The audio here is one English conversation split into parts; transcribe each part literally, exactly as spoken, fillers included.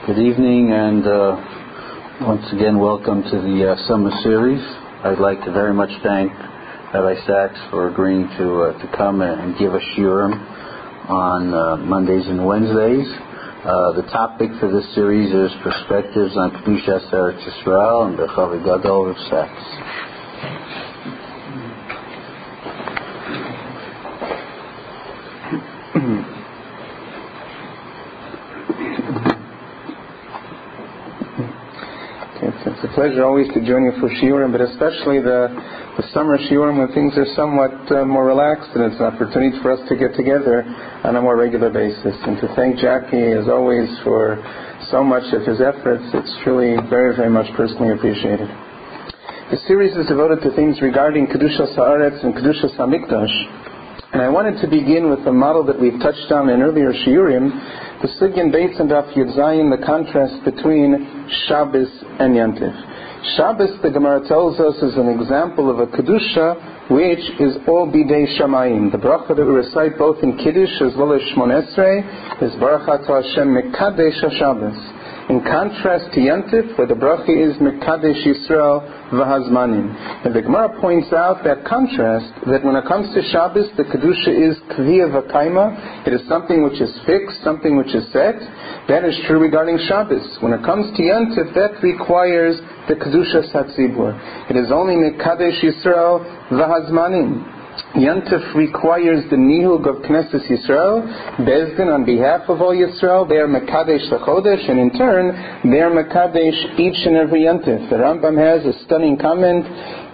Good evening, and uh, once again, welcome to the uh, summer series. I'd like to very much thank Rabbi Sachs for agreeing to uh, to come and give a shiurim on uh, Mondays and Wednesdays. Uh, the topic for this series is Perspectives on Kedushas Eretz Yisrael and Bechavi Gadol of Sachs. It's a pleasure always to join you for shiurim, but especially the, the summer shiurim when things are somewhat uh, more relaxed, and it's an opportunity for us to get together on a more regular basis. And to thank Jackie, as always, for so much of his efforts. It's truly very, very much personally appreciated. The series is devoted to themes regarding Kedushas Haaretz and Kedushas HaMikdash. And I wanted to begin with a model that we've touched on in earlier shiurim, the Sugyan Beitz and Daf Yud Zayin, the contrast between Shabbos and Yantif. Shabbos, the Gemara tells us, is an example of a Kedusha which is all Bidei Shamayim. The bracha that we recite both in Kiddush as well as Shmon Esrei is Baruch Atah Hashem Mekadesh HaShabbos. In contrast to Yantif, where the bracha is Mekadesh Yisrael V'Hazmanim. And the Gemara points out that contrast, that when it comes to Shabbos, the Kedusha is Kviya V'Kaima. It is something which is fixed, something which is set. That is true regarding Shabbos. When it comes to Yantif, that requires the Kedusha Satzibur. It is only Mekadesh Yisrael V'Hazmanim. Yantif requires the nihug of Knesset Yisrael, Bezdin on behalf of all Yisrael. They are Mekadesh L'Chodesh, and in turn, they are Mekadesh each and every Yantif. The Rambam has a stunning comment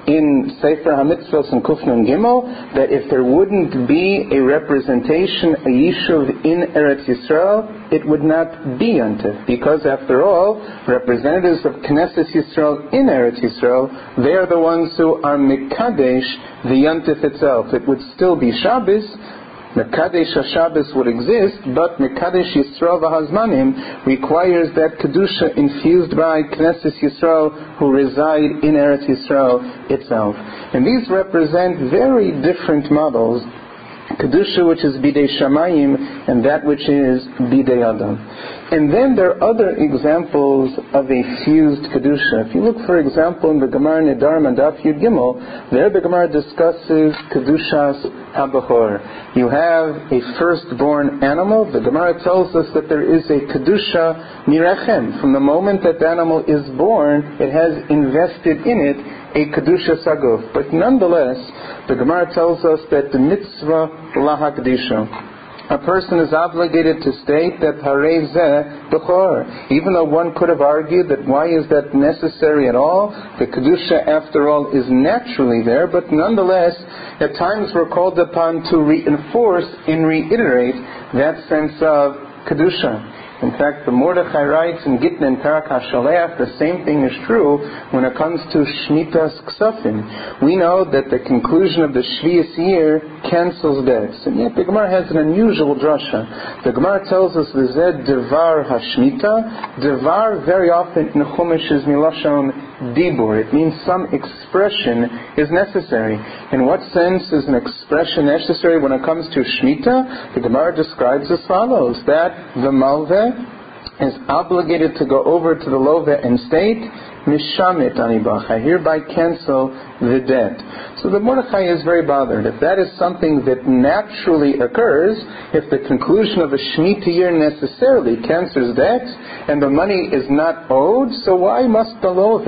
in Sefer HaMitzvos and Kufnun Gimel that if there wouldn't be a representation, a Yishuv in Eretz Yisrael, it would not be Yantif, because after all, representatives of Knesset Yisrael in Eretz Yisrael, they are the ones who are Mekadesh the Yantif itself. It would still be Shabbos. Mekadesh HaShabbos would exist, but Mekadesh Yisrael V'Hazmanim requires that Kedusha infused by Knesset Yisrael who reside in Eretz Yisrael itself. And these represent very different models. Kedusha, which is Bidei Shamayim, and that which is Bidei Adam. And then there are other examples of a fused Kedusha. If you look, for example, in the Gemara Nedarim and Daf Yud Gimel, there the Gemara discusses Kedushas HaBachor. You have a firstborn animal. The Gemara tells us that there is a Kedusha Mirechem. From the moment that the animal is born, it has invested in it a Kedusha Saguf. But nonetheless, the Gemara tells us that the mitzvah lahakdisha, a person is obligated to state that Harei Zeh Bechor. Even though one could have argued that why is that necessary at all? The Kedusha, after all, is naturally there, but nonetheless, at times we're called upon to reinforce and reiterate that sense of Kedusha. In fact, the Mordechai writes in Gittin and Parak HaShaleach, the same thing is true when it comes to Shmitas Ksafim. We know that the conclusion of the Shvius year cancels debts. And yet the Gemara has an unusual drasha. The Gemara tells us, V'zeh Devar HaShmita. Devar very often in Chumash is Milashon Dibur. It means some expression is necessary. In what sense is an expression necessary when it comes to Shmita? The Gemara describes as follows, that the Malveh is obligated to go over to the Love and state, Mishamit Anibach, I hereby cancel the debt. So the Mordechai is very bothered. If that is something that naturally occurs, if the conclusion of a Shemitah year necessarily cancels debt, and the money is not owed, so why must the Love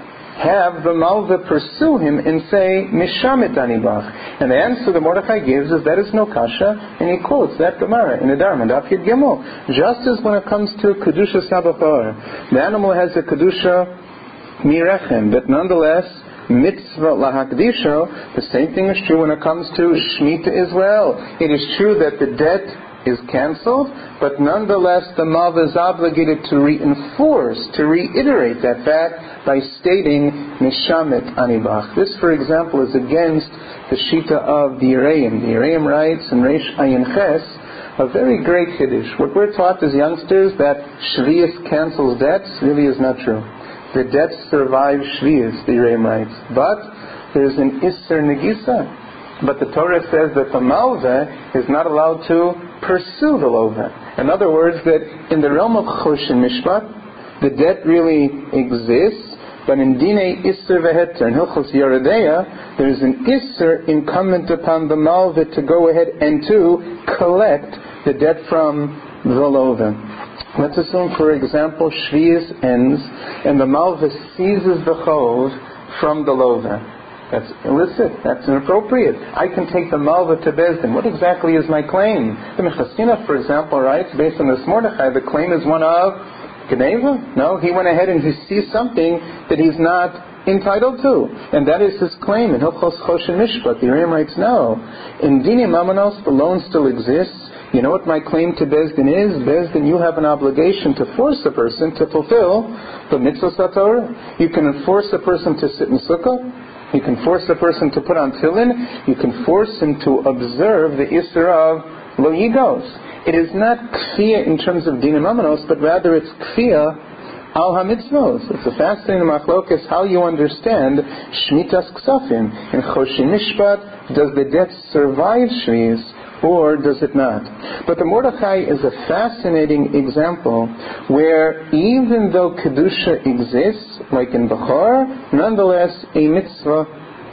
have the Malva pursue him and say, Mishamit Anibach? And the answer the Mordechai gives is that is no kasha, and he quotes that Gemara in the Dharma, Daf Yud Gimel. Just as when it comes to Kedusha Sabachor, the animal has a Kedusha Mirechem, but nonetheless, mitzvah lahakdisha, the same thing is true when it comes to Shemitah as well. It is true that the debt is cancelled, but nonetheless the Malva is obligated to reinforce, to reiterate that fact by stating Mishamit Anibach. This, for example, is against the Shita of the Yereim. The Yereim writes in Reish Ayin Ches a very great Kiddush. What we're taught as youngsters, that Shvius cancels debts, really is not true. The debts survive Shvius, the Yereim writes. But there's an Isser Negisa. But the Torah says that the Malveh is not allowed to pursue the lova. In other words, that in the realm of choshen mishpat, the debt really exists, but in Dinei Isser Veheter, in Hilchos Yeredeya, there is an Isser incumbent upon the Malveh to go ahead and to collect the debt from the Lova. Let's assume, for example, Shvius ends, and the Malveh seizes the Chov from the Lova. That's illicit. That's inappropriate. I can take the Malveh to Bezdin. What exactly is my claim? The Mechasina, for example, writes, based on this Mordechai, the claim is one of Geneva? No, he went ahead and he sees something that he's not entitled to, and that is his claim in Hilchos Choshen Mishpat. The Urim writes, no. In Dini Mamanos, the loan still exists. You know what my claim to Bezdin is? Bezdin, you have an obligation to force a person to fulfill the mitzvah satorah. You can enforce a person to sit in sukkah. You can force a person to put on tefillin. You can force him to observe the Isser of Lo Yigos. It is not kfiyah in terms of dinim amanos, but rather it's kfiyah al ha-mitzvos. It's a fascinating machlokes how you understand shmitas ksafim. In choshen mishpat, does the debt survive shvius or does it not? But the Mordechai is a fascinating example where even though kedusha exists, like in Bechor, nonetheless a mitzvah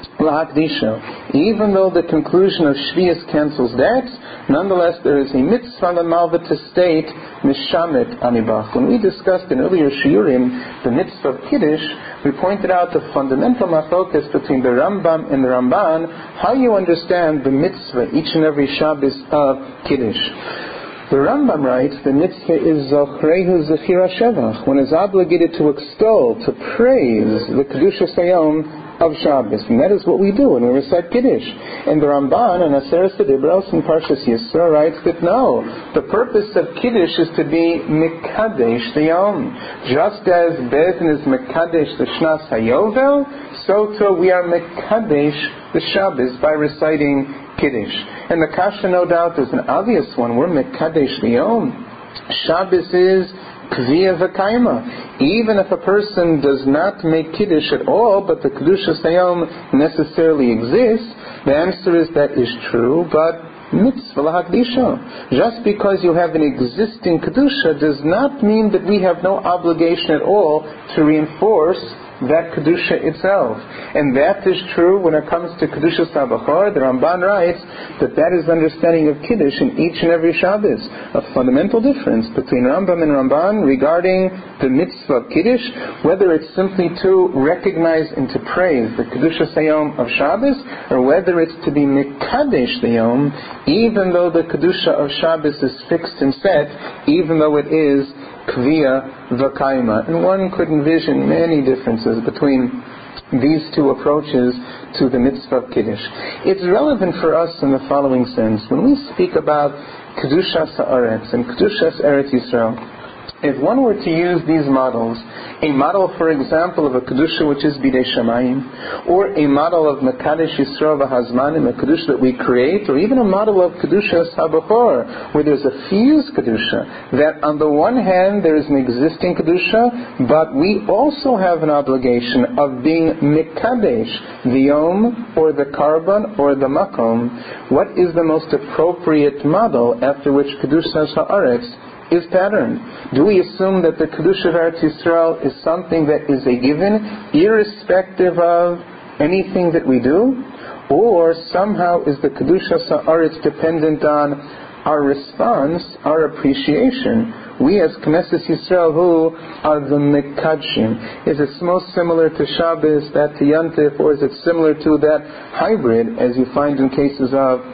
lahakdisha. Even though the conclusion of Shvius cancels debts, nonetheless there is a mitzvah l'malva to state mishamet anibach. When we discussed in earlier shiurim the mitzvah of Kiddush, we pointed out the fundamental machlokas between the Rambam and the Ramban, how you understand the mitzvah each and every Shabbos of Kiddush. The Rambam writes the mitzvah is zochrehu zechira shevach, one is obligated to extol, to praise the Kedushas Hayom of Shabbos, and that is what we do when we recite Kiddush. And the Ramban and Aseret Dibros in Parshas Yisro writes that no, the purpose of Kiddush is to be Mekadesh the Yom. Just as Bezdin is Mekadesh the Shnas Hayovel, so too we are Mekadesh the Shabbos by reciting Kiddush. And the Kasha, no doubt, is an obvious one. We're Mekadesh the Yom. Shabbos is Kviya v'kaima. Even if a person does not make Kiddush at all, but the Kedushas Hayom necessarily exists, the answer is that is true, but mitzvah lahakdisha. Just because you have an existing Kedusha does not mean that we have no obligation at all to reinforce that Kedusha itself. And that is true when it comes to Kedusha Sabachar. The Ramban writes that that is understanding of Kiddush in each and every Shabbos. A fundamental difference between Rambam and Ramban regarding the mitzvah of Kiddush, whether it's simply to recognize and to praise the Kedusha Sayom of Shabbos, or whether it's to be Mekadesh the Yom, even though the Kedusha of Shabbos is fixed and set, even though it is Kviya v'kaima. And one could envision many differences between these two approaches to the mitzvah of Kiddush. It's relevant for us in the following sense. When we speak about Kedushas Haaretz and Kedushas Eretz Yisrael, if one were to use these models, a model, for example, of a Kedusha which is Bidei Shamayim, or a model of Mekadesh Yisrael v'Hazmanim, a Kedusha that we create, or even a model of Kedusha Sabachor, where there's a fused Kedusha, that on the one hand there is an existing Kedusha, but we also have an obligation of being Mekadesh, the Yom, or the Karban, or the Makom. What is the most appropriate model after which Kedushas Haaretz is patterned? Do we assume that the Kedusha of Eretz Yisrael is something that is a given, irrespective of anything that we do? Or somehow is the Kedusha Haaretz dependent on our response, our appreciation? We as Knesset Yisrael, who are the Mekadshim, is it most similar to Shabbos, that to Yantif, or is it similar to that hybrid, as you find in cases of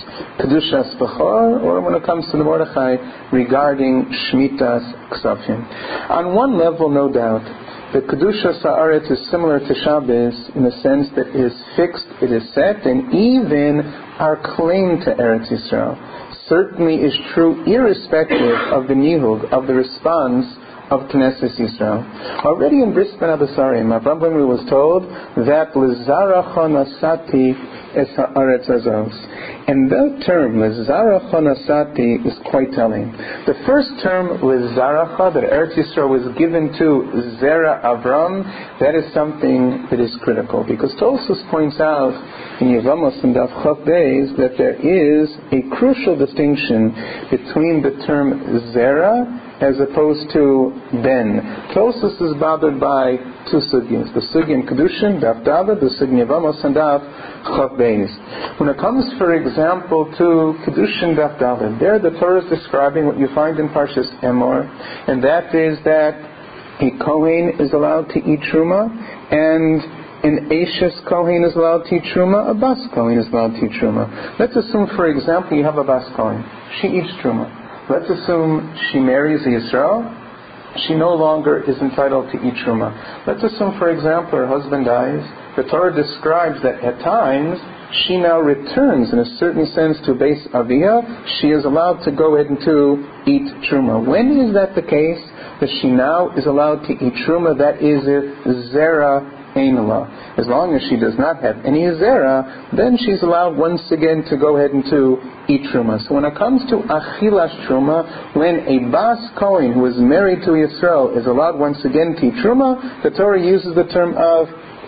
Kedushas Bechor, or when it comes to the Mordechai regarding Shmitas Ksafim? On one level, no doubt, the Kedushas Haaretz is similar to Shabbos in the sense that it is fixed, it is set, and even our claim to Eretz Yisrael certainly is true irrespective of the nihug, of the response of Knesset Yisrael. Already in Bris Ben Abasarim, Avraham Avinu was told that L'zaracha nasati es haaretz azos. And that term, Lezaracha Nasati, is quite telling. The first term, Lezaracha, that Eretz Yisrael was given to Zera Avram, that is something that is critical. Because Tosfos points out in Yevamos and Daf Chav Beis that there is a crucial distinction between the term Zera as opposed to Ben. Tosfos is bothered by two sugyas. The sugya in Kedushin, Daf Dalet, the sugya in Yevamos and Daf Chav Beis. When it comes, for example, to Kedushin Daf Dalet, there the Torah is describing what you find in Parshas Emor, and that is that a Kohen is allowed to eat Truma, and an Ashes Kohen is allowed to eat Truma, a Bas Kohen is allowed to eat Truma. Let's assume, for example, you have a Bas Kohen. She eats Truma. Let's assume she marries a Yisrael. She no longer is entitled to eat Truma. Let's assume, for example, her husband dies. The Torah describes that at times she now returns, in a certain sense, to Beis Aviyah. She is allowed to go ahead and to eat Truma. When is that the case? That she now is allowed to eat Truma, that is if Zera Einla. As long as she does not have any Zera, then she's allowed once again to go ahead and to eat Truma. So when it comes to Achilas Truma, when a Bas Kohen who is married to Yisrael is allowed once again to eat Truma, the Torah uses the term of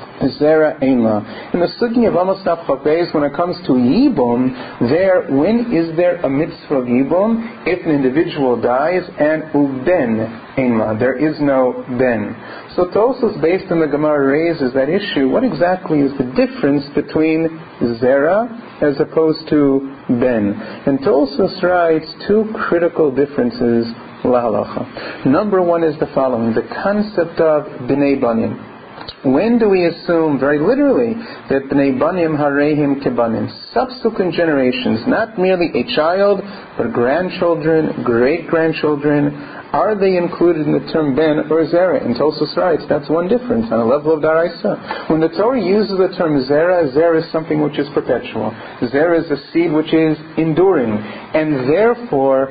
Zera Einla. In the Sugya of Amos Daf Chav Beis, when it comes to Yibum, there, when is there a mitzvah of Yibum? If an individual dies and Uben Einla, there is no Ben. So Tosfos, based on the Gemara, raises that issue. What exactly is the difference between Zera as opposed to Ben? And Tosfos writes two critical differences, lahalacha. Number one is the following: the concept of Bnei Banim. When do we assume, very literally, that Bnei Banim Harehim Kebanim, subsequent generations, not merely a child, but grandchildren, great-grandchildren, are they included in the term Ben or Zera? And Tosfos writes, that's one difference on a level of Daraisa. When the Torah uses the term Zera, Zera is something which is perpetual. Zera is a seed which is enduring. And therefore,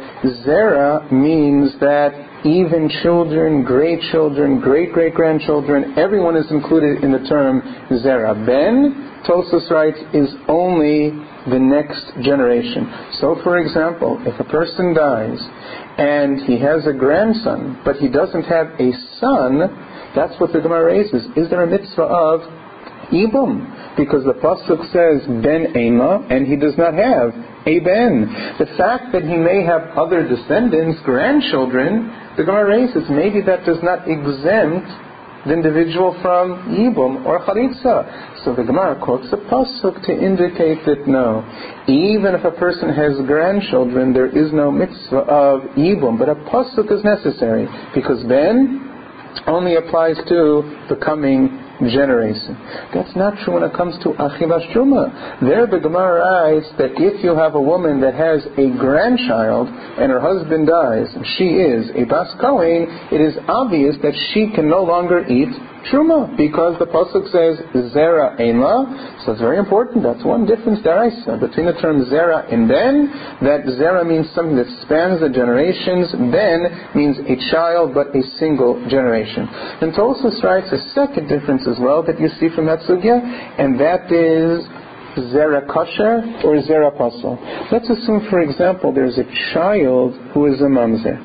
Zera means that even children, great-children, great-great-grandchildren, everyone is included in the term Zera. Ben, Tosfos writes, is only the next generation. So, for example, if a person dies and he has a grandson, but he doesn't have a son, that's what the Gemara raises. Is there a mitzvah of Ibum? Because the pasuk says Ben Einla, and he does not have a Ben. The fact that he may have other descendants, grandchildren, the Gemara raises, maybe that does not exempt the individual from Yibum or Charitza. So the Gemara quotes a pasuk to indicate that no, even if a person has grandchildren, there is no mitzvah of Yibum, but a pasuk is necessary, because Ben only applies to the coming generation. That's not true when it comes to Achilas Truma. There the Gemara writes that if you have a woman that has a grandchild and her husband dies, and she is a Bas Kohen, it is obvious that she can no longer eat Truma, because the pasuk says Zera Einla. So it's very important. That's one difference deraisa between the term Zera and Ben. That Zera means something that spans the generations. Ben means a child, but a single generation. And Tosfos writes a second difference as well that you see from that sugya, and that is Zera kosher or Zera pasul. Let's assume, for example, there's a child who is a mamzer.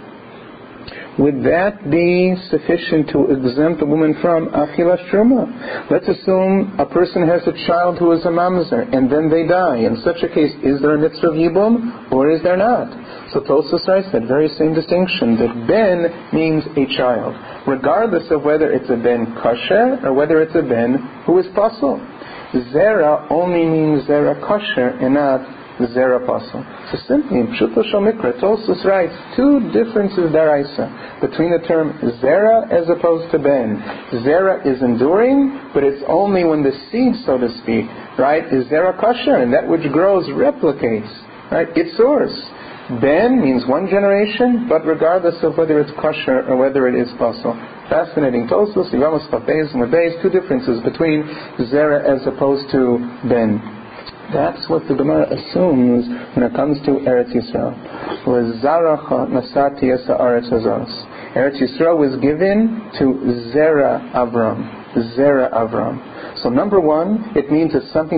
Would that be sufficient to exempt a woman from Achilas Truma? Let's assume a person has a child who is a mamzer, and then they die. In such a case, is there a mitzvah of Yibum, or is there not? So Tosfos writes that very same distinction, that Ben means a child, regardless of whether it's a Ben kosher or whether it's a Ben who is pasul. Zera only means Zera kosher and not Zera pasul. So simply, in Pshuto Shel Mikra, Tosfos writes two differences deraisa between the term Zera as opposed to Ben. Zera is enduring, but it's only when the seed, so to speak, right, is Zera kosher, and that which grows replicates, right, it soars. Ben means one generation, but regardless of whether it's kosher or whether it is pasul. Fascinating. Tosfos, Yevamos Chav Beis and Beis, two differences between Zera as opposed to Ben. That's what the Gemara assumes when it comes to Eretz Yisrael. L'zaracha nasati es haaretz hazos. Eretz Yisrael was given to Zera Avram. Zera Avram. So number one, it means it's something that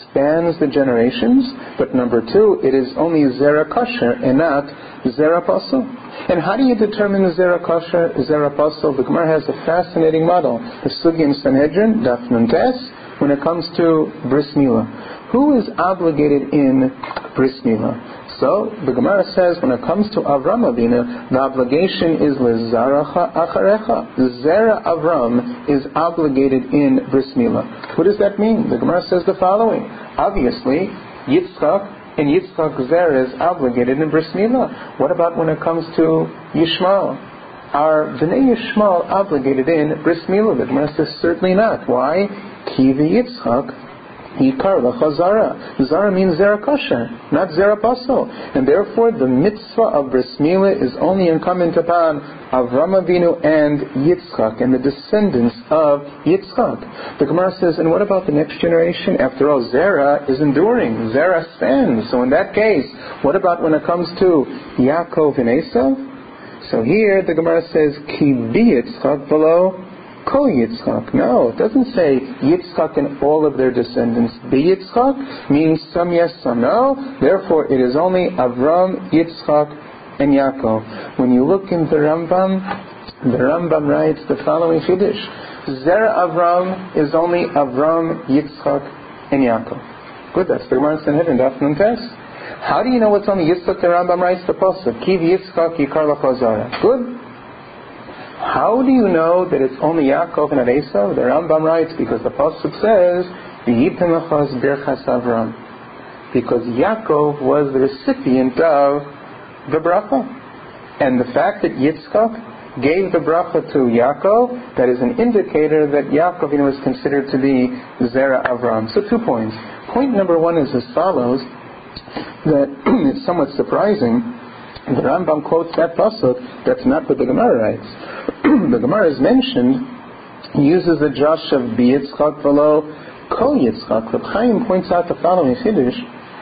spans the generations, but number two, it is only Zera Kosher and not Zera Pasul. And how do you determine Zera Kosher, Zera Pasul? The Gemara has a fascinating model. The Sugi in Sanhedrin, Daf Nun Tes, when it comes to Bris Milah. Who is obligated in Bris Milah? So, the Gemara says, when it comes to Avram Avinu, the obligation is Lezaracha Acharecha. Zera Avram is obligated in Bris Milah. What does that mean? The Gemara says the following. Obviously, Yitzchak and Yitzchak Zera is obligated in Bris Milah. What about when it comes to Yishmael? Are Bnei Yishmael obligated in Bris Milah? The Gemara says certainly not. Why? Ki v'Yitzchak Yikar L'cha Zara. Zara means Zera Kosher, not Zera Pasul. And therefore the mitzvah of Bris Milah is only incumbent upon Avram Avinu and Yitzchak and the descendants of Yitzchak. The Gemara says, and what about the next generation? After all, Zera is enduring. Zera stands. So in that case, what about when it comes to Yaakov and Esav? So here the Gemara says, Ki bi Yitzchak below Kol Yitzchak. No, it doesn't say Yitzchak and all of their descendants. Be Yitzchak means some yes, some no. Therefore, it is only Avram, Yitzchak, and Yaakov. When you look in the Rambam, the Rambam writes the following Chiddush. Zera Avram is only Avram, Yitzchak, and Yaakov. Good, that's the Gemara in Sanhedrin, Daf Nun Tes. How do you know what's only Yitzchak? The Rambam writes the Pasuk. Kiv Yitzchak Yikar L'cha Zara. Good. How do you know that it's only Yaakov and Esav? The Rambam writes, because the Pasuk says, V'yitem lachas birchas Avram. Because Yaakov was the recipient of the bracha. And the fact that Yitzchak gave the bracha to Yaakov, that is an indicator that Yaakov, you know, is considered to be Zera Avram. So two points. Point number one is as follows, that it's somewhat surprising. The Rambam quotes that pasuk. That's not what the Gemara writes. The Gemara is mentioned, uses the drush of Bi Yitzchak below Kol Yitzchak. Reb Chaim points out the following Chiddush.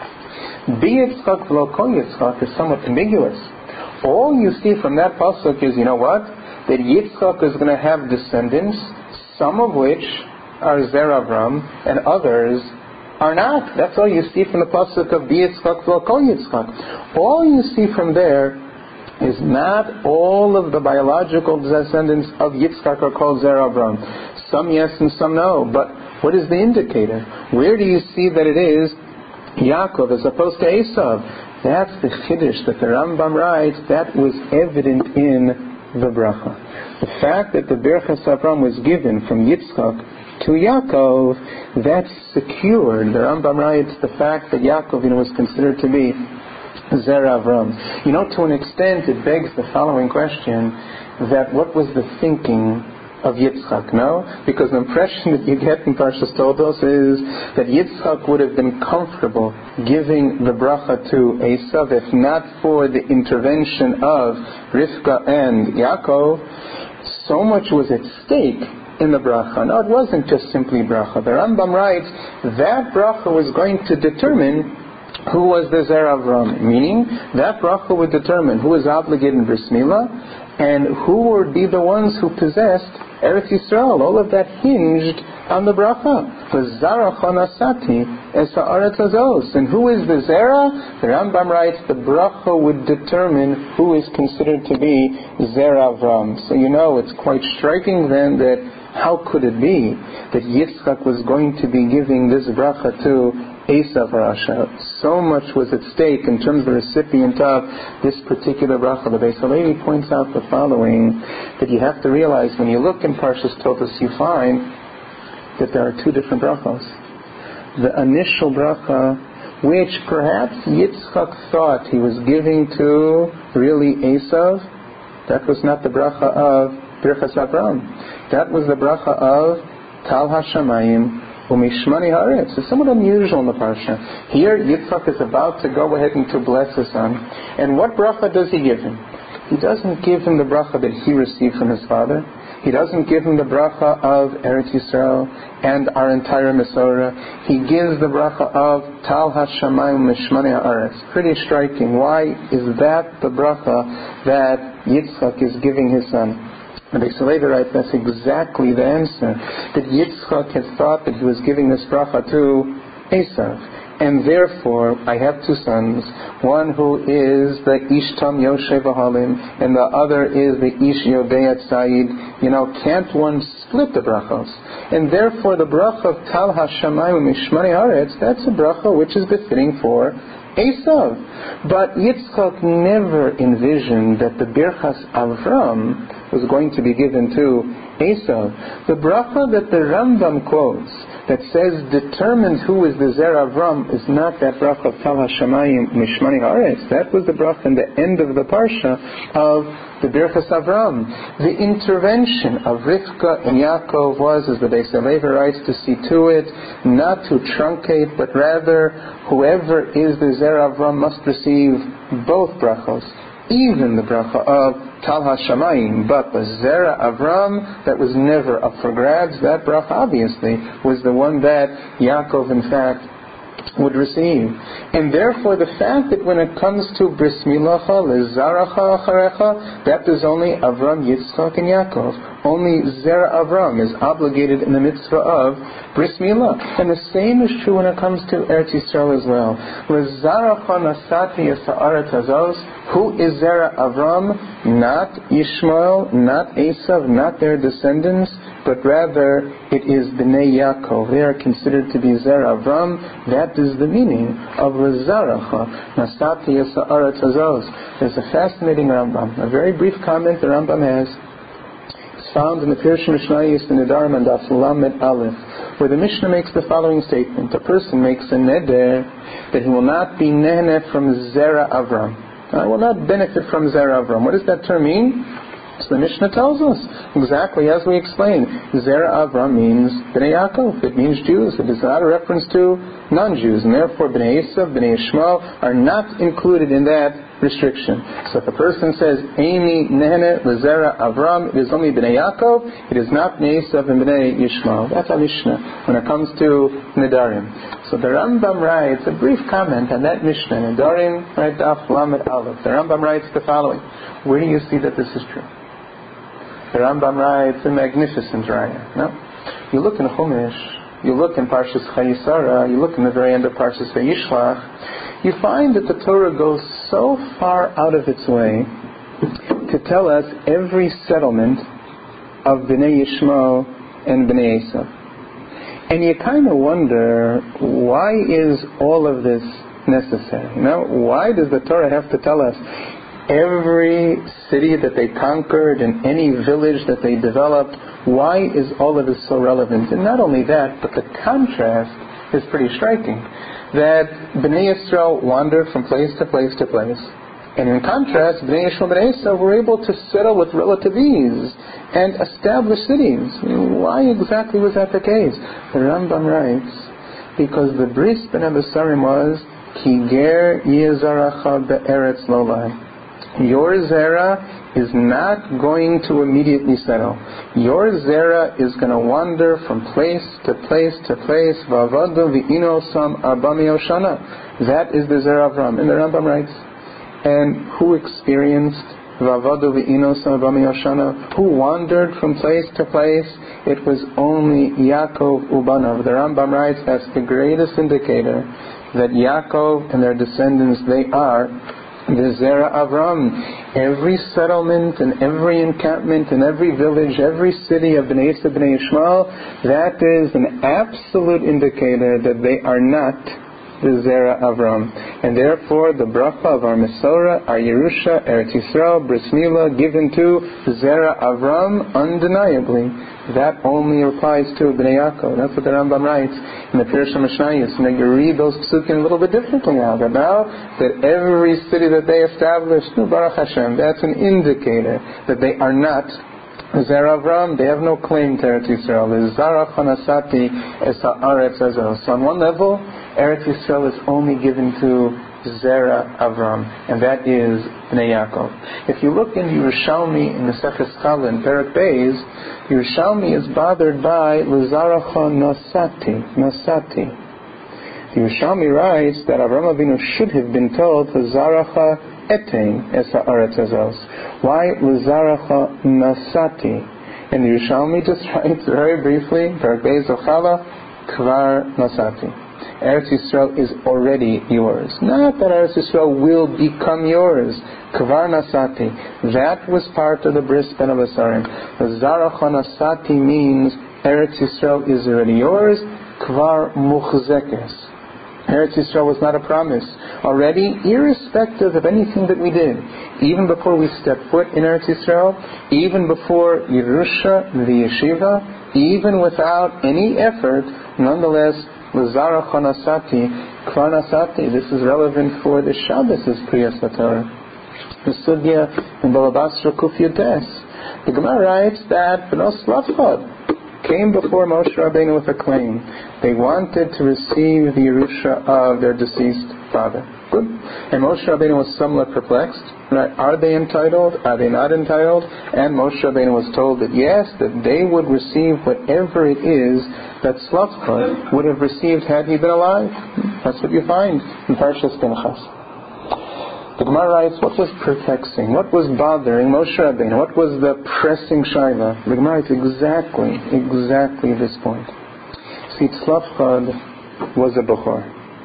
Bi Yitzchak below Kol Yitzchak is somewhat ambiguous. All you see from that pasuk is, you know what? That Yitzchak is going to have descendants, some of which are Zera Avram, and others are not. That's all you see from the pasuk of Bi Yitzchak below Kol Yitzchak. All you see from there is not all of the biological descendants of Yitzchak are called Zera Avram. Some yes and some no. But what is the indicator? Where do you see that it is Yaakov as opposed to Esav? That's the Chiddush that the Rambam writes. That was evident in the bracha. The fact that the Birchas Avram was given from Yitzchak to Yaakov, that's secured. The Rambam writes the fact that Yaakov, you know, was considered to be Zera Avram. You know, to an extent, it begs the following question, that what was the thinking of Yitzchak, no? Because the impression that you get in Parshas Toldos is that Yitzchak would have been comfortable giving the bracha to Esav if not for the intervention of Rivka and Yaakov. So much was at stake in the bracha. No, it wasn't just simply bracha. The Rambam writes that bracha was going to determine who was the Zera Avram, meaning that bracha would determine who is obligated in Bris Milah and who would be the ones who possessed Eretz Yisrael. All of that hinged on the bracha. V'zara chonasati es ha'aretz hazos. And who is the Zera? The Rambam writes the bracha would determine who is considered to be Zera Avram. So you know, it's quite striking then that how could it be that Yitzchak was going to be giving this bracha to Esav Rasha? So much was at stake in terms of the recipient of this particular bracha. The Beis Halevi points out the following, that you have to realize when you look in Parshas Toldos, you find that there are two different brachos. The initial bracha, which perhaps Yitzchak thought he was giving to really Esav, that was not the bracha of Birchas Avram. That was the bracha of Tal HaShamayim Umishmani Haaretz. It's somewhat unusual in the parsha. Here, Yitzchak is about to go ahead and to bless his son. And what bracha does he give him? He doesn't give him the bracha that he received from his father. He doesn't give him the bracha of Eretz Yisrael and our entire Mesorah. He gives the bracha of Tal HaShamayim Umishmani Haaretz. Pretty striking. Why is that the bracha that Yitzchak is giving his son? And they later write that's exactly the answer. That Yitzchak had thought that he was giving this bracha to Esav. And therefore, I have two sons, one who is the Ish Tam Yoshe V'Halim, and the other is the Ish Yodei Tzayid. You know, can't one split the brachos? And therefore, the bracha of Tal HaShamayim Mishmari Haaretz, that's a bracha which is befitting for Esav. But Yitzchak never envisioned that the Birchas Avram was going to be given to Esav. The bracha that the Rambam quotes, that says determines who is the Zer Avram, is not that bracha of Tal HaShamayim Mishmani Haaretz. That was the bracha in the end of the parsha of the Birchas Avram. The intervention of Rivka and Yaakov was, as the Beis HaLevi writes, to see to it, not to truncate, but rather whoever is the Zer Avram must receive both brachos, even the bracha of Tal HaShamayim. But the Zera Avram, that was never up for grabs. That bracha obviously was the one that Yaakov in fact would receive. And therefore the fact that when it comes to Bris Milacha, Lezaracha Acharecha, that is only Avram, Yitzchak, and Yaakov. Only Zera Avram is obligated in the mitzvah of Bris Milah. And the same is true when it comes to Eretz Yisrael as well. Lezaracha Nasati Esa'aret Hazos. Who is Zera Avram? Not Ishmael, not Esav, not their descendants, but rather it is Bnei Yaakov. They are considered to be Zera Avram. That is the meaning of Lezaracha Nasati Esa'aret Hazos. There's a fascinating Rambam, a very brief comment the Rambam has. It's found in the Pirush Mishnayos in Nedarim and Daf Lamed Aleph, where the Mishnah makes the following statement: a person makes a neder that he will not be neheneh from Zera Avram. I will not benefit from Zera Avram. What does that term mean? So the Mishnah tells us exactly as we explained. Zera Avram means Bnei Yaakov. It means Jews. It is not a reference to non-Jews, and therefore Bnei Esav, Bnei Ishmael are not included in that restriction. So if a person says Eini Nehene Lezera Avram, it is only Bnei Yaakov. It is not Bnei Esav and Bnei Ishmael. That's our Mishnah when it comes to Nedarim. So the Rambam writes a brief comment on that Mishnah, Nedarim, right, Daf Lamed Aleph. The Rambam writes the following: where do you see that this is true? The Rambam writes a magnificent raya. No? You look in Chumash, you look in Parshas Chayisara, you look in the very end of Parshas Vayishlach, you find that the Torah goes so far out of its way to tell us every settlement of Bnei Yishmael and Bnei Esav. And you kind of wonder, why is all of this necessary? You know, why does the Torah have to tell us every city that they conquered and any village that they developed? Why is all of this so relevant? And not only that, but the contrast is pretty striking. That Bnei Yisrael wandered from place to place to place. And in contrast, Bnei Yishmael and Bnei Esav were able to settle with relative ease and establish cities. Why exactly was that the case? The Rambam writes, because the bris ben Abasarim was Ki ger yezaracha be'eretz lo lai. Your zera is not going to immediately settle. Your zera is going to wander from place to place to place. Vavadu v'inosam arba mi'ot shana. That is the zera Avram. And the Rambam writes, and who experienced Vavadu v'inosam arba mi'ot shana? Who wandered from place to place? It was only Yaakov Ubanav. The Rambam writes that's the greatest indicator that Yaakov and their descendants, they are the Zera Avram. Every settlement and every encampment and every village, every city of Bnei Esav, Bnei Ishmael, that is an absolute indicator that they are not the Zera Avram. And therefore the bracha of our Mesorah, our Yerusha, Eretz Yisrael, Bris Milah, given to Zera Avram, undeniably, that only applies to Bnei Yaakov. That's what the Rambam writes in the Pirush Mishnayos. Now you read those psukim a little bit differently now. That now that every city that they established, no, Baruch Hashem, that's an indicator that they are not Zera Avram. They have no claim to Eretz Yisrael. Zara Chanasati Esa Aretz Azos. So on one level, Eretz Yisrael is only given to Zera Avram, and that is Bnei Yaakov. If you look in Yerushalmi in the Seches Chala in Perek Beis, Yerushalmi is bothered by L'zaracha Nasati. Nasati. Yerushalmi writes that Avraham Avinu should have been told L'zaracha Etein Esa Aretz Azos. Why L'zaracha Nasati? And Yerushalmi just writes very briefly, Perek Beis Ochala, Kvar Nasati. Eretz Yisrael is already yours. Not that Eretz Yisrael will become yours. Kvar nasati. That was part of the bris ben abasarim. Zarach nasati means Eretz Yisrael is already yours. Kvar muchzekes. Eretz Yisrael was not a promise. Already, irrespective of anything that we did, even before we stepped foot in Eretz Yisrael, even before Yerusha, the yeshiva, even without any effort, nonetheless, L'zara chanasati, kvanasati. This is relevant for the Shabbos as Kriyas HaTorah. The Sugya in Baba Basra Kuf Yutes. The Gemara writes that B'nos Lavchad came before Moshe Rabbeinu with a claim. They wanted to receive the Yerusha of their deceased father. Good. And Moshe Rabbeinu was somewhat perplexed. Right? Are they entitled? Are they not entitled? And Moshe Rabbeinu was told that yes, that they would receive whatever it is that Tzlafchad would have received had he been alive. That's what you find in Parshas Pinchas. The Gemara writes, what was perplexing? What was bothering Moshe Rabbeinu? What was the pressing shaila? The Gemara writes exactly, exactly this point. See, Tzlafchad was a Bechor.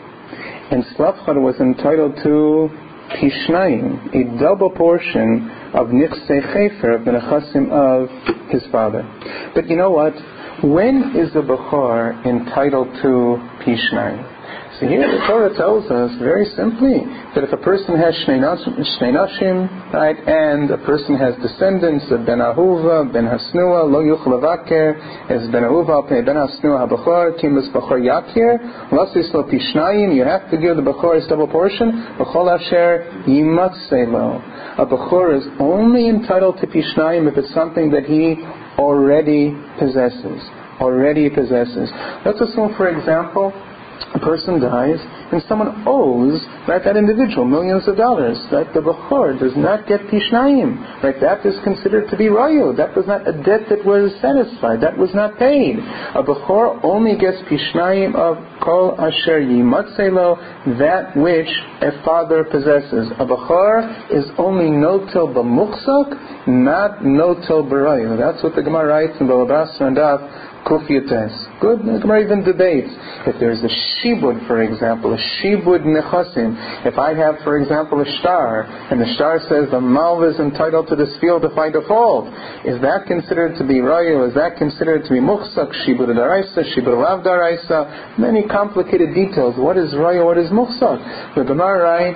And Tzlafchad was entitled to Pishnayim, a double portion of Nichsei Chefer, of the Nechasim of his father. But you know what? When is a Bechor entitled to Pishnayim? So here the Torah tells us very simply that if a person has Shnei Nashim, right, and a person has descendants of Ben Ahuva, Ben Hasnua, Lo Yuchel Avaker, as Ben Ahuva, Ben Hasnua HaBechor, Kimus Bechor Yakir, Lasis Lo Pishnayim, you have to give the Bechor his double portion, Bechol Asher Yimatzei Lo. A Bechor is only entitled to Pishnayim if it's something that he already possesses. Already possesses. Let's assume, for example, a person dies and someone owes, right, that individual millions of dollars. Right? The Bechor does not get Pishnayim. Right? That is considered to be Rayu. That was not a debt that was satisfied. That was not paid. A Bechor only gets Pishnayim of Kol Asher Yimatzei Lo, that which a father possesses. A Bechor is only Notel B'Muchzak, not Notel B'Rayu. That's what the Gemara writes in Baba Basra and Daf Kuf Yutes. Good. The Gemara even debates if there's a shibud, for example, a shibud nechasim. If I have, for example, a shtar, and the shtar says the malva is entitled to this field if I default, is that considered to be rayu? Is that considered to be muchsak? Shibud daraisa, shibud lav daraisa? Many complicated details. What is rayu? What is muchsak? The Gemara writes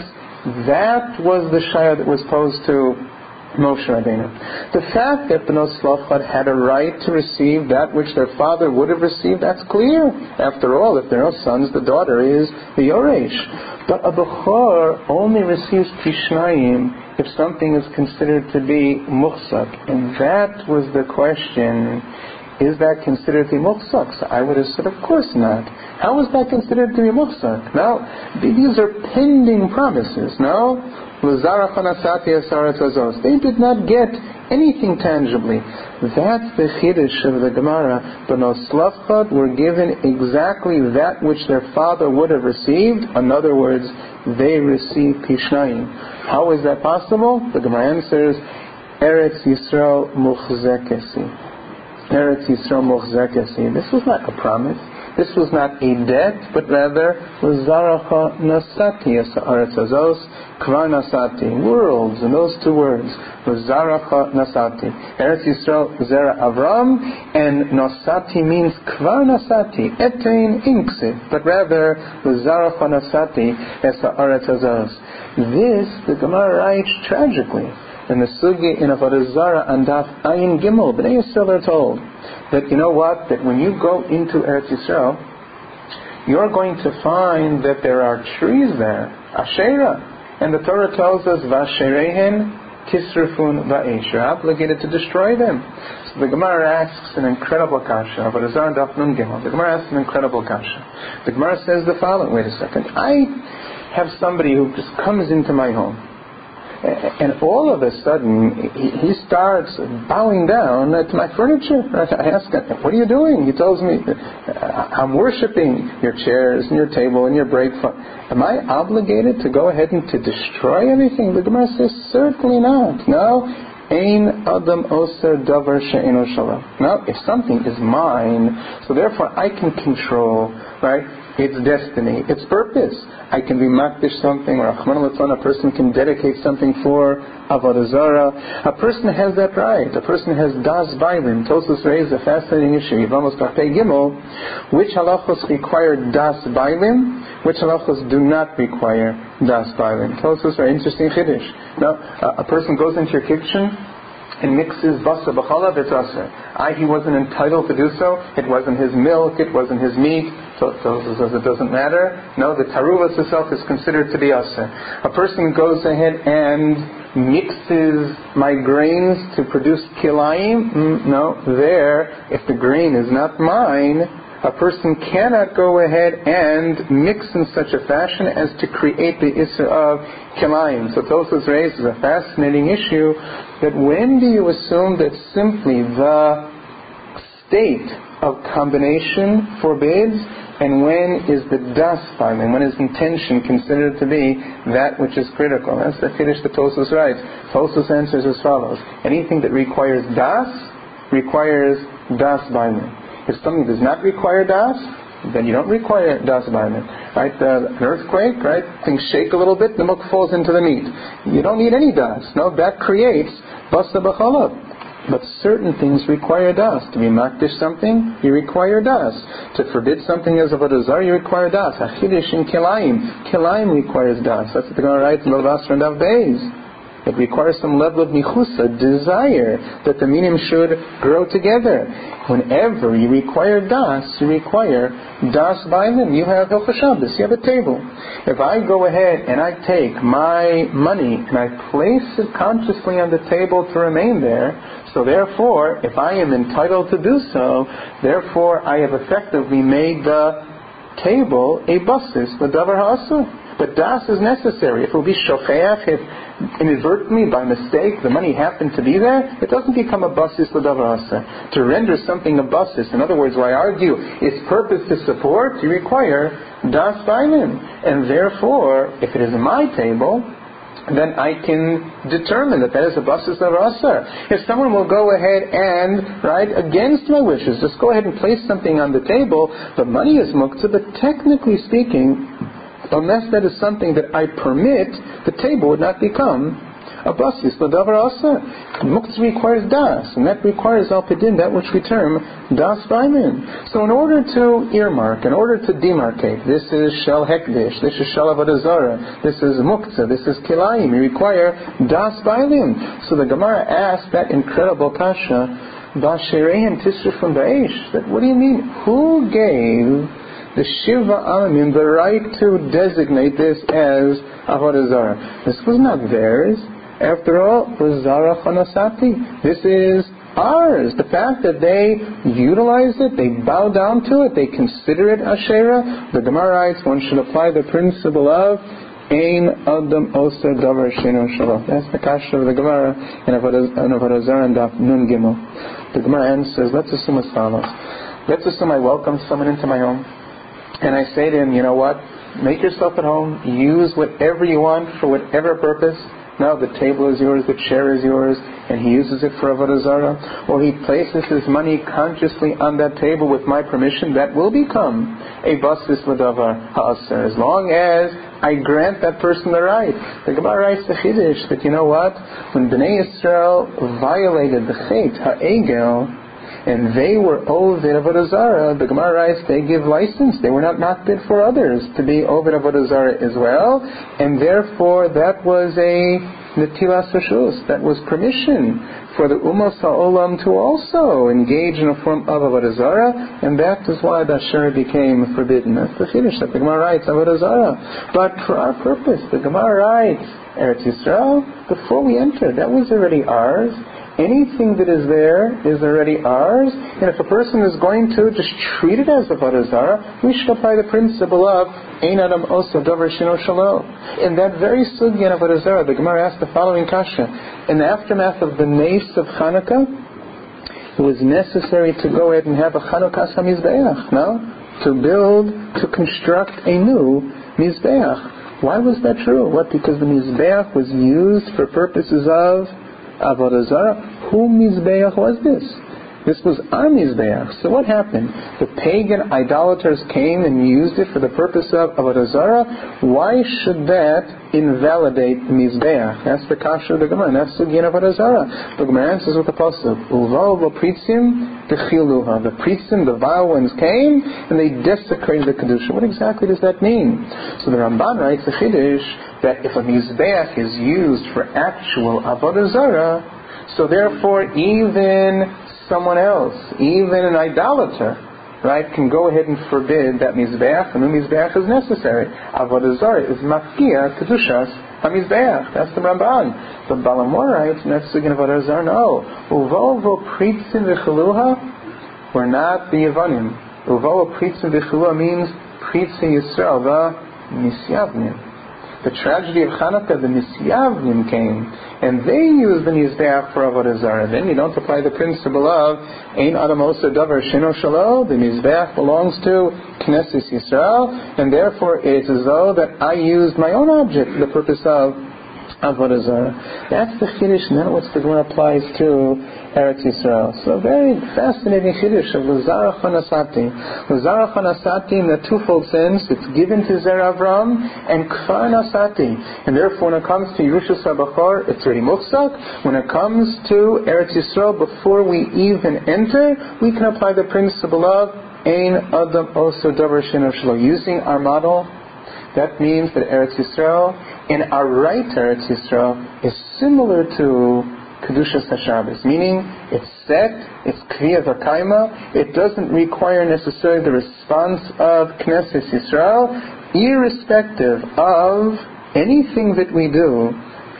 that was the shayah that was posed to Moshe Rabbeinu. The fact that B'nos Tzlafchad had a right to receive that which their father would have received, that's clear. After all, if there are no sons, the daughter is the Yoresh. But a Bechor only receives Pishnayim if something is considered to be Muchsak. And that was the question. Is that considered to be Muchsak? So I would have said, of course not. How is that considered to be Muchsak? Now, these are pending promises, no? They did not get anything tangibly. That's the chiddush of the Gemara. B'nos Tzlafchad were given exactly that which their father would have received. In other words, they received Pishnayim. How is that possible? The Gemara answers, Eretz Yisrael Muchzekesi. Eretz Yisrael Muchzekesi. This was not a promise. This was not a debt, but rather L'zaracha Nasati Eretz Azos Kvar Nasati. Worlds, in those two words. L'zaracha Nasati. Eretz Yisrael Zera Avram, and Nasati means Kvar Nasati. Etein Inksiv, but rather L'zaracha Nasati Eretz Azos. This, the Gemara writes tragically. In the Sugi in Avodah Zarah and Daf Ayin Gimel, Bnei Yisrael are told that, you know what, that when you go into Eretz Yisrael, you're going to find that there are trees there, Asherah. And the Torah tells us, Vasherehen Tisrafun Va'esh. You're obligated to destroy them. So the Gemara asks an incredible kasha. Avodah Zarah and Daf Nun Gimel. The Gemara asks an incredible kasha. The Gemara says the following, wait a second. I have somebody who just comes into my home. And all of a sudden, he starts bowing down to my furniture. I ask him, what are you doing? He tells me, I'm worshiping your chairs and your table and your breakfast. Am I obligated to go ahead and to destroy everything? The Gemara says, certainly not. No. Ein Adam Oser Davar She'eno Shalom. No, if something is mine, so therefore I can control, right? its destiny, its purpose. I can be makdish something, or a person can dedicate something for avodah zarah. A person has that right. A person has das bailim. Tosfos raised a fascinating issue. Yevamos Pei Gimel. Which halachos require das bailim? Which halachos do not require das bailim? Tosfos are interesting chiddush. Now, a person goes into your kitchen and mixes basa b'chalav, it's aser. I, he wasn't entitled to do so. It wasn't his milk. It wasn't his meat. So, so says it doesn't matter. No, the taruvas itself is considered to be aser. A person goes ahead and mixes my grains to produce kilayim. Mm, no, there, if the grain is not mine, a person cannot go ahead and mix in such a fashion as to create the issue of kilayim. So Tosfos raises a fascinating issue that when do you assume that simply the state of combination forbids, and when is the das time, and when is intention considered to be that which is critical? That's the chiddush that Tosfos writes. Tosfos answers as follows: anything that requires das requires das baimin. If something does not require das, then you don't require das baimin. Right? Uh, an earthquake, right? Things shake a little bit, the milk falls into the meat. You don't need any das. No, that creates basa b'chalav. But certain things require das. To be makdish something, you require das. To forbid something as avodah zarah, you require das. Achidish in kilayim. Kilayim requires das. That's what the Gemara writes in Bava Basra and Daf Beis. It requires some level of nichusa, desire, that the minim should grow together. Whenever you require das, you require das bailim. You have Hilchos Shabbos, you have a table. If I go ahead and I take my money and I place it consciously on the table to remain there, so therefore, if I am entitled to do so, therefore I have effectively made the table a basis, the davar ha'asur. But das is necessary. If it will be shocheach, if inadvertently, by mistake, the money happened to be there, it doesn't become a basis l'davar asur. To render something a basis, in other words, where I argue its purpose to support, you require das bailim. And therefore, if it is my table, then I can determine that that is a basis l'davar asur. If someone will go ahead and, right, against my wishes, just go ahead and place something on the table, the money is muktzah, but technically speaking, unless that is something that I permit, the table would not become a basis l'davar asur. Muktzah requires das, and that requires al pidin, that which we term das baimin. So in order to earmark, in order to demarcate, this is shel hekdesh, this is shel avodah zarah, this is muktzah, this is kilayim, you require das bailim. So the Gemara asked that incredible kasha, ba'shereihem tisrufun ba'esh, that what do you mean? Who gave the Shiva Amim the right to designate this as avodah zarah? This was not theirs. After all, was zara chanasati. This is ours. The fact that they utilize it, they bow down to it, they consider it asherah. The Gemara writes one should apply the principle of ein adam oser davar sheino shalom. That's the kasha of the Gemara in avodah zarah and daf nun gimel. The Gemara answers, let's assume as follows. Let's assume I welcome someone into my home, and I say to him, you know what, make yourself at home, use whatever you want for whatever purpose. Now the table is yours, the chair is yours, and he uses it for avodah zarah. Or he places his money consciously on that table with my permission, that will become a basis l'davar ha'asur, as long as I grant that person the right. The Gemara writes the chiddush that, you know what, when Bnei Yisrael violated the chet ha'egel, and they were Oved Avodah Zarah, the Gemara writes they give license. They were not not bid for others to be Oved Avodah Zarah as well, and therefore that was a Netilas Reshus, that was permission for the Ummah Ha'olam to also engage in a form of Avodah Zarah, and that is why the Asher became forbidden. That's the chiddush that the Gemara writes, Avodah Zarah. But for our purpose, the Gemara writes, Eretz Yisrael, before we entered, that was already ours. Anything that is there is already ours, and if a person is going to just treat it as avodah zarah, we should apply the principle of ein adam osa davar sheino shalom. In that very sugya in avodah zarah, the Gemara asked the following kasha: in the aftermath of the nace of Hanukkah, it was necessary to go ahead and have a Chanukas HaMizbeach, no? To build, to construct a new Mizbeach. Why was that true? What? Because the Mizbeach was used for purposes of avodah zarah. Who Mizbeach was this? This was our Mizbeach. So what happened? The pagan idolaters came and used it for the purpose of Avodah Zarah. Why should that invalidate the Mizbeach? That's the kasha of the Gemara. That's the Gin of Avodah Zarah. The Gemara answers with the pasuk, Uvo v'pritzim dechiluha. The pritzim, the vile ones came and they desecrated the kedusha. What exactly does that mean? So the Ramban writes the Chiddush that if a Mizbeach is used for actual Avodah Zarah, so therefore even someone else, even an idolater, right, can go ahead and forbid that Mizbeach, and the Mizbeach is necessary. Avodah Zarah is mafkia kedushas ha-Mizbeach. That's the Ramban. The Balamor writes, and that's again Avodah Zarah, no. Uvo vo pritzim v'chiluha were not the Yevanim. Uvo pritzim v'chiluha means pritzim Yisrael, the Misyavnim. The tragedy of Hanukkah, the Misyavnim came, and they used the Mizbeach for Avodah Zarah. Then you don't apply the principle of Ein Adam Osa Davar Shino Shalo. The Mizbeach belongs to Knesset Yisrael, and therefore it's as though that I used my own object for the purpose of Avodah Zarah. That's the Chiddush, and then what the Gemara applies to Eretz Yisrael. So a very fascinating Chiddush of Lazara Chanasati. Lazara Chanasati in the twofold sense, it's given to Zer Avram, and Kfar Nasati. And therefore when it comes to Yerushas HaBachor, it's already Mufsak. When it comes to Eretz Yisrael, before we even enter, we can apply the principle of Ein Adam Oso Davar Sheno Shelo. Using our model, that means that Eretz Yisrael, and our right to Eretz Yisrael, is similar to Kedushas HaShabbos, meaning it's set, it's Kriya V'Kaima, it doesn't require necessarily the response of Knesset Yisrael, irrespective of anything that we do.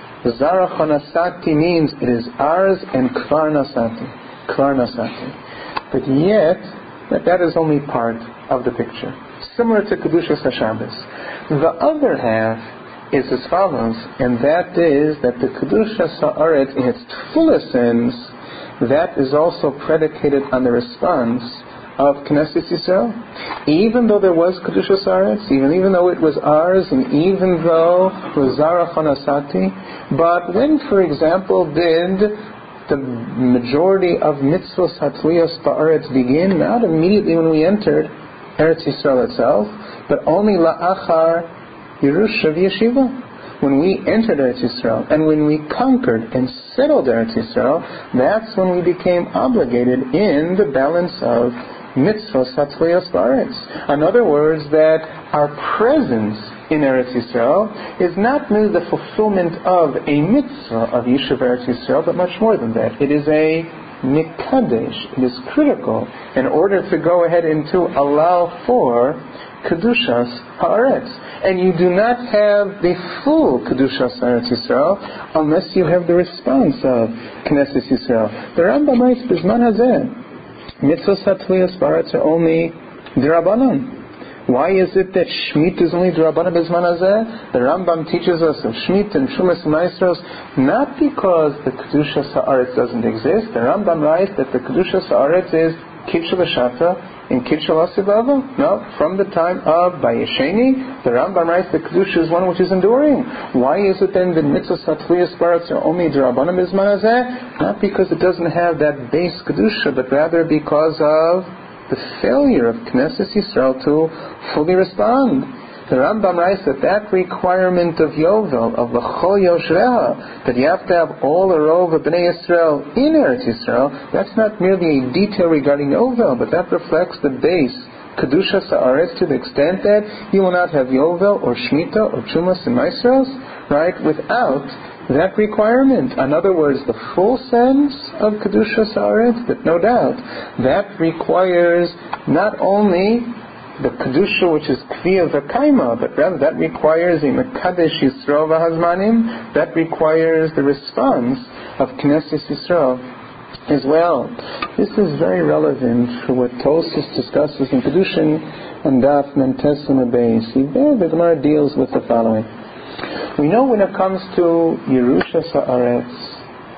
Zara Chanasati means it is ours, and Kvar Nasati. Kvar Nasati. But yet, that, that is only part of the picture. Similar to Kedushas HaShabbos. The other half is as follows, and that is that the Kedushas Haaretz in its fullest sense, that is also predicated on the response of Knesset Yisrael. Even though there was Kedushas Haaretz, even, even though it was ours, and even though it was Zara Chanasati, but when, for example, did the majority of mitzvos hatliyos ba'aretz begin? Not immediately when we entered Eretz Yisrael itself, but only la'achar Yerusha v'Yeshiva. When we entered Eretz Yisrael, and when we conquered and settled Eretz Yisrael, that's when we became obligated in the balance of mitzvos hatzliyos ba'aretz. In other words, that our presence in Eretz Yisrael is not merely the fulfillment of a mitzvah of Yishuv Eretz Yisrael, but much more than that. It is a mikadesh. It is critical in order to go ahead and to allow for Kedushas Haaretz. And you do not have the full Kedushas Eretz Yisrael unless you have the response of Knesset Yisrael. The Rambam writes, Bizman Hazeh, mitzvos hatliyos ba'aretz are only d'Rabbanan. Why is it that Shmit is only d'Rabbanan Bizman Hazeh? The Rambam teaches us of Shmit and Shumas and Maestros not because the Kedushas Haaretz doesn't exist. The Rambam writes that the Kedushas Haaretz is Kitshel Shata in Kitshel Asivava? No, from the time of Bayesheni, the Rambam writes that Kedusha is one which is enduring. Why is it then that mitzvahs hatliyos ba'aretz are only d'Rabbanan bizman hazeh? Not because it doesn't have that base Kedusha, but rather because of the failure of Knesset Yisrael to fully respond. The Rambam writes that that requirement of Yovel, of L'chol Yoshreha, that you have to have all the rov of Bnei Yisrael in Eretz Yisrael, that's not merely a detail regarding Yovel, but that reflects the base Kedushas Haaretz to the extent that you will not have Yovel or Shemitah or Chumas and Maasros, right, without that requirement. In other words, the full sense of Kedushas Haaretz, but no doubt, that requires not only the Kedusha which is Kviya V'Kaima, but rather that requires a Mekadesh Yisrael V'Hazmanim, that requires the response of Knesset Yisrael as well. This is very relevant for what Tosfos discusses in Kedushin and Daf Mentes and Abayis. There the Gemara deals with the following. We know when it comes to Yerushas Haaretz,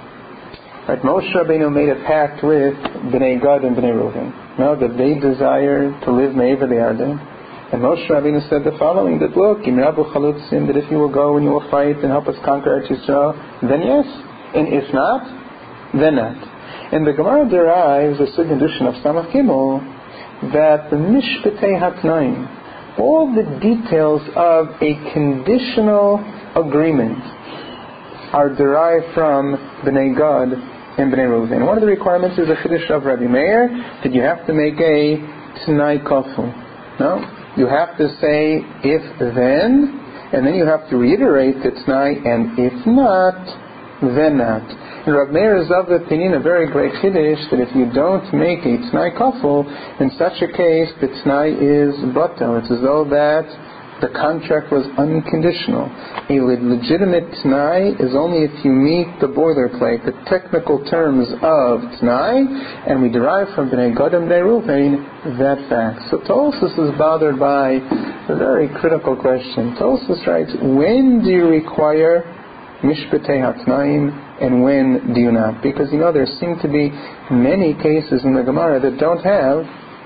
right, Moshe Rabbeinu made a pact with Bnei Gad and Bnei Reuven. Now that they desire to live Me'ever the Yarden. And Moshe Rabbeinu said the following, that look, Im Rabu Chalutzim, that if you will go and you will fight and help us conquer Eretz Yisrael, then yes. And if not, then not. And the Gemara derives a condition of Samach Gimel that the Mishpatei Hatnaim, all the details of a conditional agreement, are derived from Bnei Gad and Bnei Reuven. One of the requirements is a chiddush of Rabbi Meir that you have to make a T'nai Kafel. No? You have to say if then, and then you have to reiterate the T'nai, and if not, then not. And Rabbi Meir is of the opinion, a very great chiddush, that if you don't make a T'nai Kafel, in such a case the T'nai is batel. It's as though that the contract was unconditional. A legitimate T'nai is only if you meet the boilerplate, the technical terms of T'nai, and we derive from Bnei Gad and Bnei Reuven that fact. So Tosfos is bothered by a very critical question. Tosfos writes, when do you require Mishpatei Hatnaim and when do you not? Because you know there seem to be many cases in the Gemara that don't have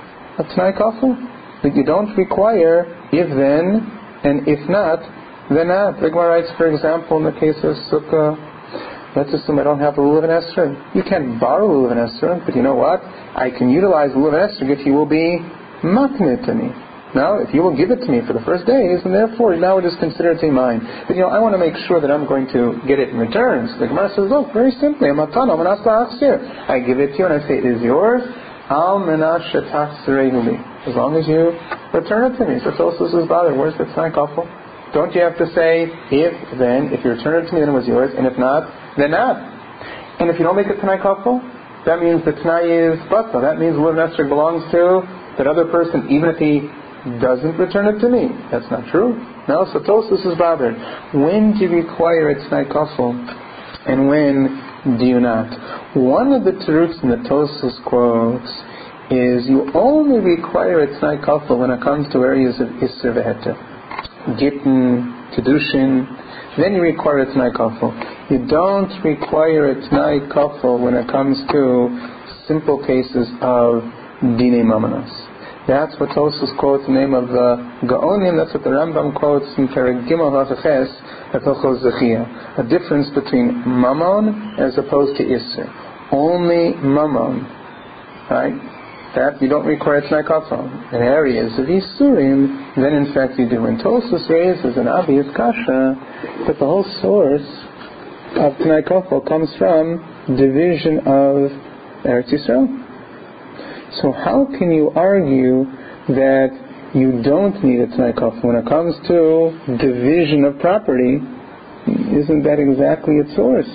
a T'nai Kafel, that you don't require if then, and if not, then not. The Gemara writes, for example, in the case of Sukkah, let's assume I don't have a lulav and esrog. You can't borrow lulav and esrog, but you know what? I can utilize lulav and esrog if you will be makneh to me. Now, if you will give it to me for the first days, and therefore now it is considered to be mine. But you know, I want to make sure that I'm going to get it in return. So the Gemara says, look, very simply, I'm a tana, I'm an asla achsir. I give it to you and I say, it is yours. Al menash shetachzirehuli. As long as you return it to me. So Tosfos is bothered. Where's the T'nai Kafel? Don't you have to say, if then, if you return it to me, then it was yours, and if not, then not. And if you don't make a T'nai Kafel, that means the T'nai is batel. That means Lulav Nestor belongs to that other person, even if he doesn't return it to me. That's not true. No, so Tosfos is bothered. When do you require a T'nai Kafel, and when do you not? One of the teruts in the Tosfos quotes is you only require a T'nai Kafel when it comes to areas of Isser V'Heter. Gittin, Kedushin, then you require a T'nai Kafel. You don't require a T'nai Kafel when it comes to simple cases of Dinei Mamanos. That's what Tosfos quotes the name of the Gaonim, that's what the Rambam quotes in Perek Gimel Hafefes at Hilchos Zechiyah. A difference between Mammon as opposed to Isser. Only Mammon, right? That you don't require T'nai Kafel. In areas of Yisurim, then in fact you do. And Tosfos raises an obvious kasha that the whole source of T'nai Kafel comes from division of Eretz Yisrael. So how can you argue that you don't need a T'nai Kafel when it comes to division of property? Isn't that exactly its source?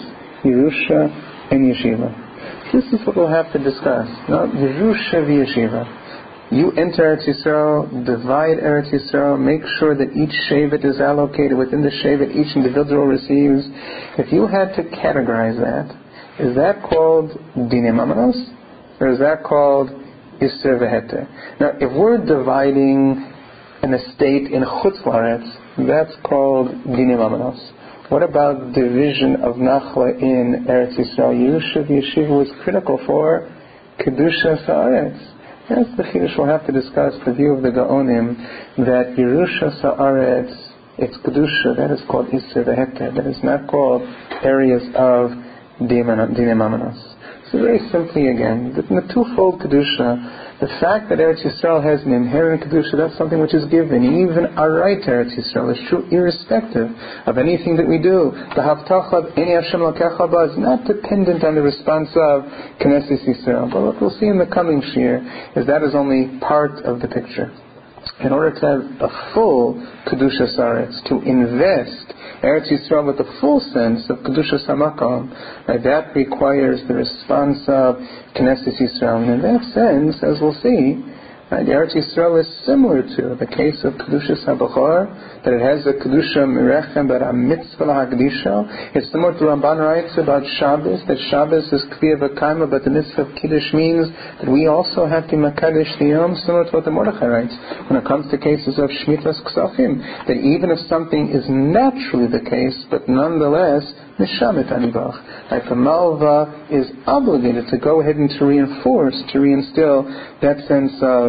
Yerusha and Yeshiva. This is what we'll have to discuss. Now, Yerusha v'Yeshiva. You enter Eretz Yisrael, divide Eretz Yisrael, make sure that each shevet is allocated within the shevet each individual receives. If you had to categorize that, is that called Dinei Mamanos? Or is that called Isser V'Heter? Now, if we're dividing an estate in Chutz La'aretz, that's called Dinei Mamanos. What about division of Nachla in Eretz Yisrael? Yerusha v'Yeshiva was critical for Kedusha Sa'aretz. That's the chiddush we'll have to discuss, the view of the Gaonim, that Yerusha Sa'aretz, it's Kedusha, that is called Isser V'Heter. That is not called areas of Dinei Mamanos. So very simply again, in the twofold Kedusha, the fact that Eretz Yisrael has an inherent Kedusha, that's something which is given. Even our right to Eretz Yisrael is true irrespective of anything that we do. The Havtach of Eni Hashem Lakecha Ba is not dependent on the response of Knesset Yisrael. But what we'll see in the coming Shir is that is only part of the picture. In order to have a full Kedusha Sa'aretz, to invest Eretz Yisrael with the full sense of Kedusha Samakom, right, that requires the response of Knesset Yisrael. And in that sense, as we'll see, right, Eretz Yisrael is similar to the case of Kedusha Sabachor, that it has a Kedusha Mirechem, but a Mitzvah Hagdisha. It's similar to Ramban writes about Shabbos, that Shabbos is Kviya V'Kaima, but the Mitzvah of Kiddush means that we also have to Makadesh the Yom, similar to what the Mordechai writes when it comes to cases of Shmitas Ksafim, that even if something is naturally the case, but nonetheless Nishamet Anivach, like the Malva is obligated to go ahead and to reinforce, to reinstill that sense of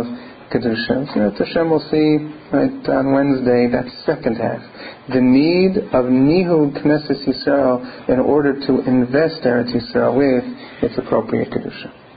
Kedusha. So Hashem will see right, on Wednesday, that second half. The need of Nihud Knesset Yisrael in order to invest Eretz Yisrael with its appropriate Kedusha.